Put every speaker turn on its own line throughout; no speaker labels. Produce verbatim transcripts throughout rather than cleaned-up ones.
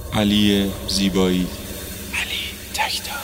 علی زیبایی، علی تکتا.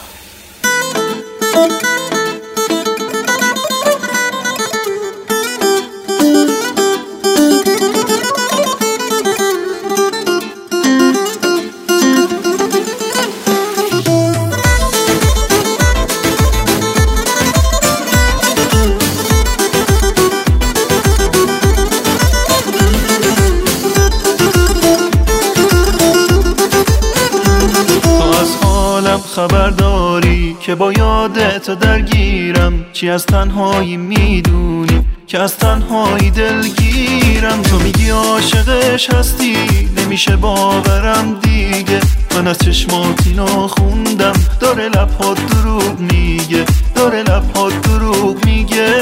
خبر داری که با یادت درگیرم، چی از تنهایی میدونی که از تنهایی دلگیرم. تو میگی عاشقش هستی، نمیشه باورم دیگه. من از چشمات اینو خوندم، داره لبهات دروغ میگه، داره لبهات دروغ میگه.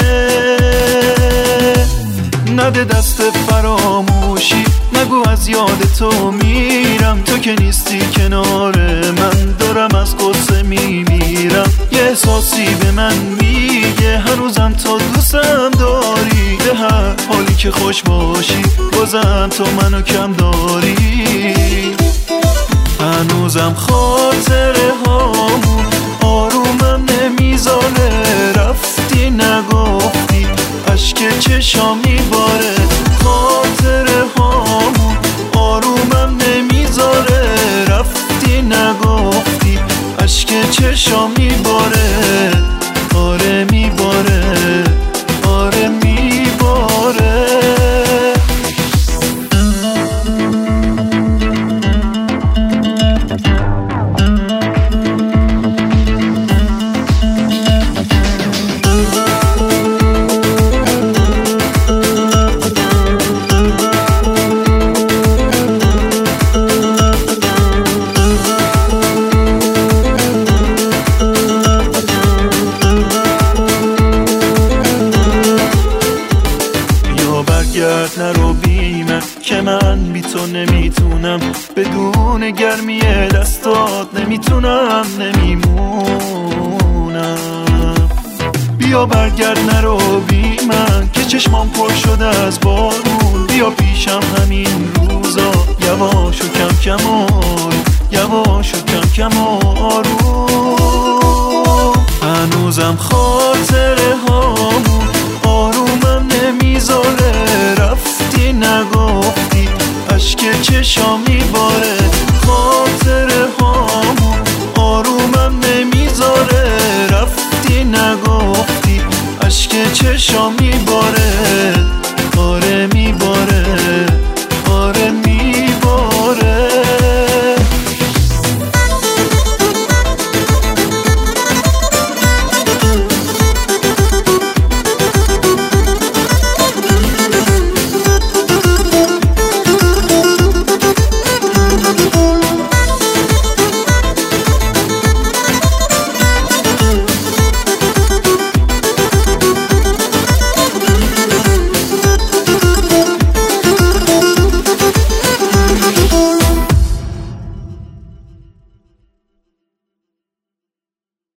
نده دست فراموشی، نگو از یاد تو میرم. تو که نیستی کنار من، دارم از قصه میمیرم. یه احساسی به من میگه هنوزم تو دوستم داری. به هر حالی که خوش باشی بازم تو منو کم داری. هنوزم خاطره هامون آرومم نمیذاره. رفتی نگفتی اشک چشام میباره. خاطره هامون آرومم نمیذاره. رفتی نگفتی اشک چشام میباره. آره میباره، آره میباره. برگرد نرو بی من که من بی تو نمیتونم. بدون گرمی دستات نمیتونم، نمیمونم. بیا برگرد نرو بی من که چشمام پر شده از بارون. بیا پیشم همین روزا، یواش و کم کم آروم، یواش و کم کم آروم. هنوزم خاطره